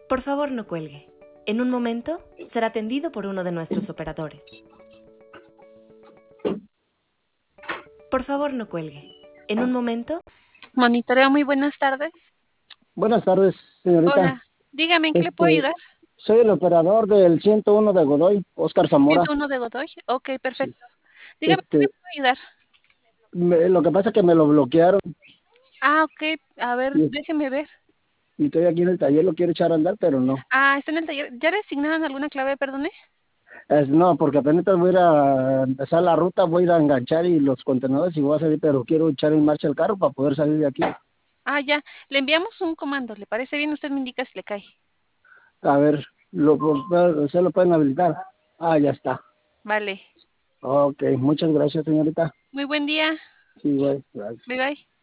Por favor, no cuelgue. En un momento será atendido por uno de nuestros operadores. Por favor, no cuelgue. En un momento... Monitoreo, muy buenas tardes. Buenas tardes, señorita. Hola, dígame, ¿en qué le puedo ayudar? Soy el operador del 101 de Godoy, Oscar Zamora. 101 de Godoy. Ok, Sí. perfecto. Dígame, ¿en qué le puedo ayudar? Lo que pasa es que me lo bloquearon Ok, a ver, y, déjeme ver. y estoy aquí en el taller, lo quiero echar a andar, pero no. Está en el taller. ¿Ya le asignaron alguna clave, perdone? No, porque apenas voy a ir a empezar la ruta, voy a ir a enganchar y los contenedores y voy a salir, pero quiero echar en marcha el carro para poder salir de aquí. Ya. Le enviamos un comando. ¿Le parece bien? Usted me indica si le cae. A ver, ¿se lo pueden habilitar? Ya está. Vale. Ok, muchas gracias, señorita. Muy buen día. Sí, gracias. Bye, bye.